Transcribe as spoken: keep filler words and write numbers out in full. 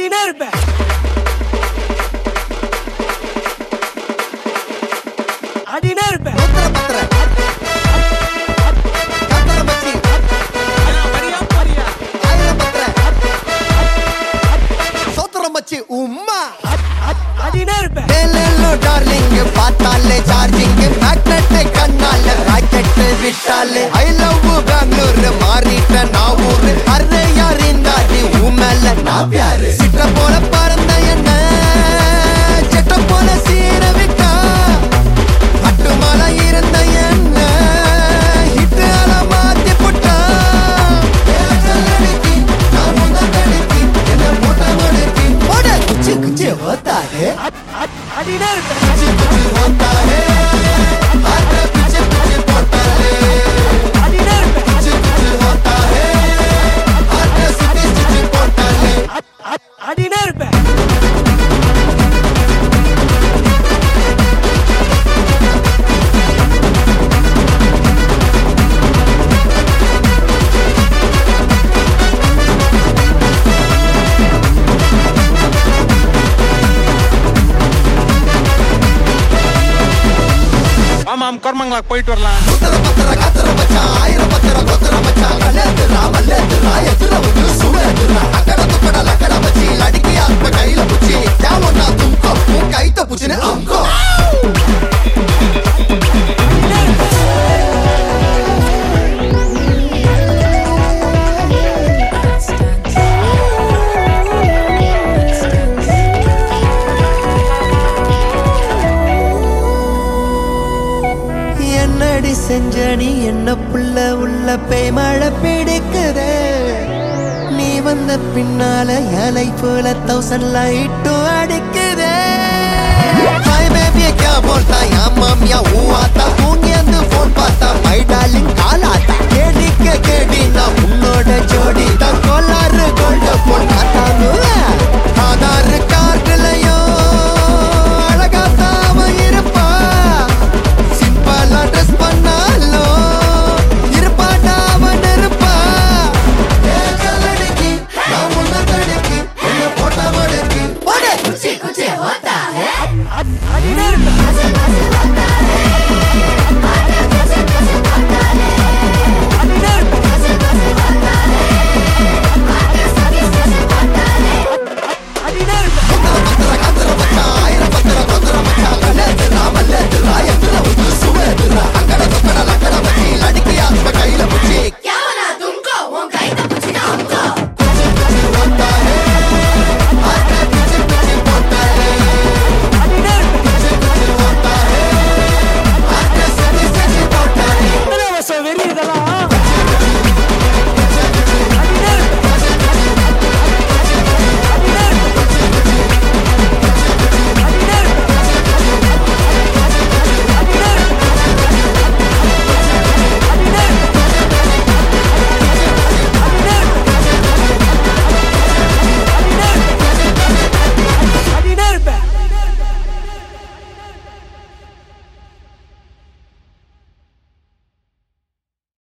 ஆடினே இருப்பேன். ஆடினே இருப்பேன். உம்மா ஆடினே இருப்பேன். டேலோ டார்லிங் பார்த்தாலே சார்ஜிங் மேக்னெட் கண்ணால ராக்கெட் விட்டாலே ஐ லவ் பெங்களூர் மாறிட்ட நான் ஊரு அரே யார் இந்தாடி உமேல நான் பியாரு சிட்ட போல பறந்த என்ன செட்ட போல சீர விட்டா அட்டுமலை இருந்த என்ன ஹிட்டால மாத்தி புட்டா சொல்லடிக்கி நான் முந்தடிக்கி என்ன போட்ட மடிக்கி போட குச்சி குச்சி होता है ஆடினே இருப்பேன். कुछ कुछ होता है हाथ पीछे पीछे पड़ता है ஆடினே இருப்பேன். कुछ कुछ होता है हाथ सीधे सीधे पड़ता है ஆடினே இருப்பேன். ஆமாம் கர்மங்களா போயிட்டு வரலாம். உத்தர பத்தர கத்தர மச்சான் ஆயிரம் பத்தர கொத்தர மச்சான் கல்லேத்துறா மல்லேத்துறா எத்துற வந்து சூடேத்துறா அக்கட துக்கட லக்கட மச்சி லடிக்கி ஆத்ம கையில புச்சி தேவன்னா தும்கோ உன் கைத்த புச்சினு அம்கோ என்னடி செஞ்சடி என்ன புள்ள உள்ள பேய் மழை பிடிக்குதே நீ வந்த பின்னால இலை போல தௌசண்ட் லைட்டும் அடிக்குதே हाय बेबी क्या बोलता या मामिया हुआ था तू फोन पाता माय डार्लिंग